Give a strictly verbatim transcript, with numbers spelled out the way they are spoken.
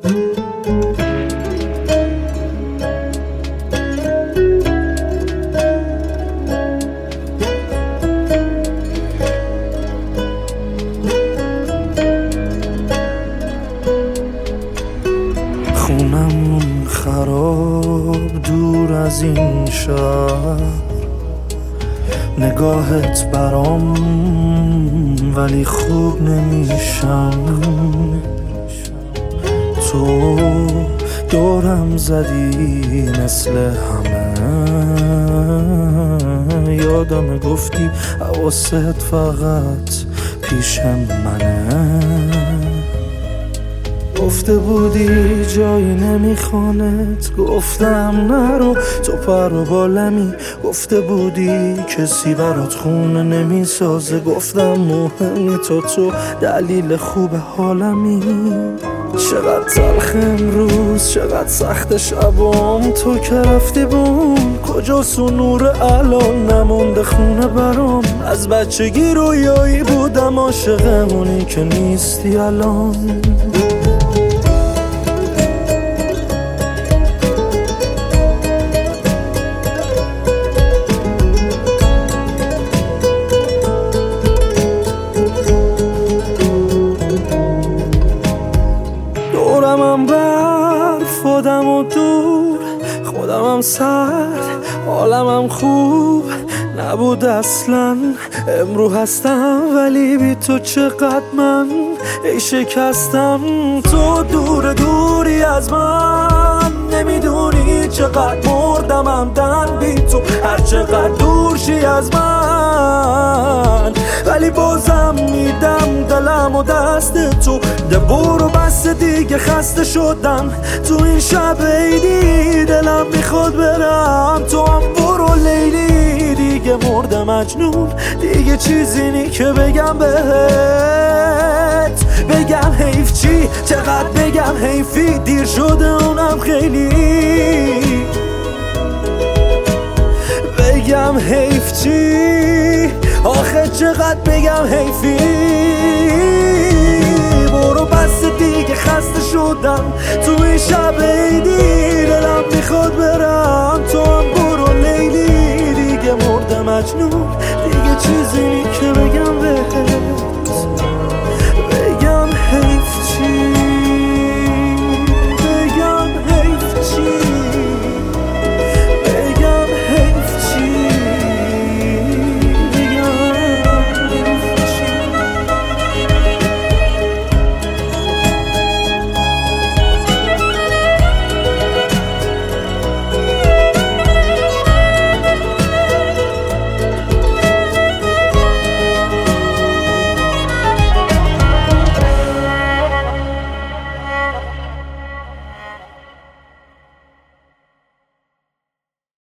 خونمون خراب دور از این شهر، نگاهت برام ولی خوب نمیشم. تو دورم زدی مثل همه، یادم گفتی حواست فقط پیش منه. گفته بودی جایی نمیخوانت، گفتم نرو تو پر و بالمی. گفته بودی کسی برات خونه نمیسازه، گفتم مهمی تو تو دلیل خوب حالمی. چقدر تلخ امروز چقدر سخت شبام، تو که رفتی بون کجاست و نور الان نمونده خونه برام. از بچگی رویایی بودم عاشقمونی که نیستی الان. دورمم برف خودم و دور، خودمم سرد حالمم خوب نبود اصلا. امرو هستم ولی بی تو چقدر من ای شکستم. تو دور دوری از من، نمیدونی چقدر مردم همدن بی تو. هر چقدر دور شی از من ولی بازم میدم دلم و دست تو. ده برو بس دیگه خسته شدم تو این شب عیدی. دلم میخواد برم تو هم برو لیلی. دیگه مردم مجنون دیگه چیزی نی که بگم بهت. بگم حیف چی چقدر بگم حیفی، دیر شده اونم خیلی. بگم حیف چی آخه چقدر بگم حیفی. برو بس دیگه خسته شدم